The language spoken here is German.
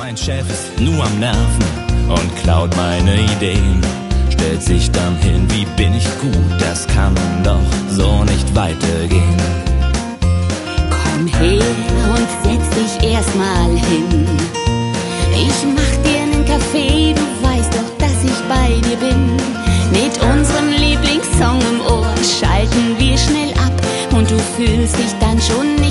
Mein Chef ist nur am Nerven und klaut meine Ideen. Stellt sich dann hin, wie bin ich gut, das kann doch so nicht weitergehen. Komm her und setz dich erstmal hin. Ich mach dir nen Kaffee, du weißt doch, dass ich bei dir bin. Mit unserem Lieblingssong im Ohr schalten wir schnell ab und du fühlst dich dann schon